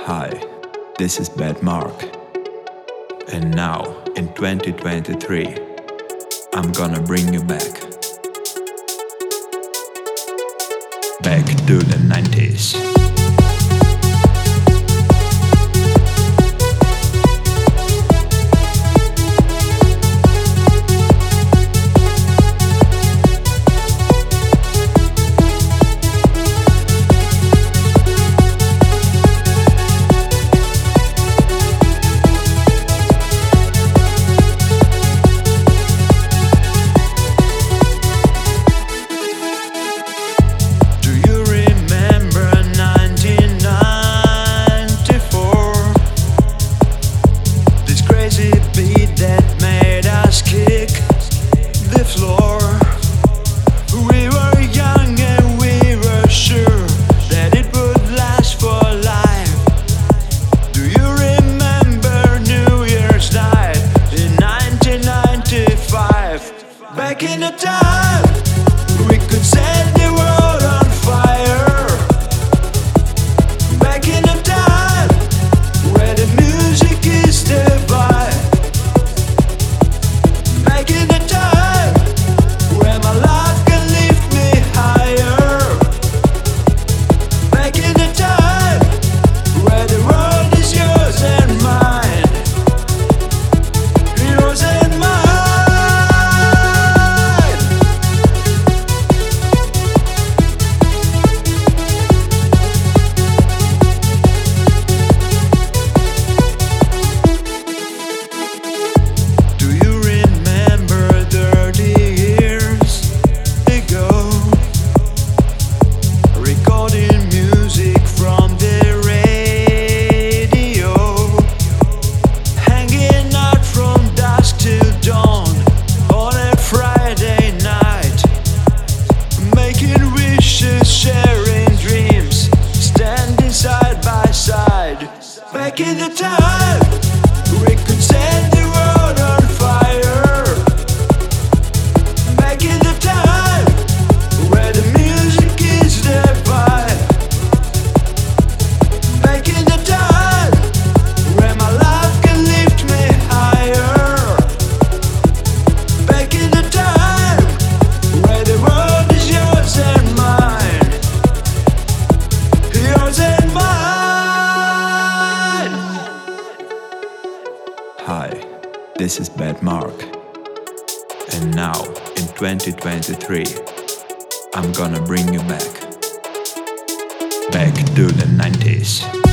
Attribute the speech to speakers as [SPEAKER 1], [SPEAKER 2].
[SPEAKER 1] Hi, this is Bad Mark. And now, in 2023, I'm gonna bring you back. Back to the 90s.
[SPEAKER 2] Back in the time, we could set the world on fire. Back in the time, where the music is the vibe. Back in the time, where my life can lift me higher. Back in the time, where the world is yours and mine. Yours and mine. Sharing dreams, standing side by side. Back in the time, we could set the world on fire. Back in the time, where the music is the vibe. Back in the time, where my life can lift me higher. Back in the time, where the world is yours and mine. Yours and mine.
[SPEAKER 1] Hi, this is Bad Mark. And now, in 2023, I'm gonna bring you back. Back to the 90s.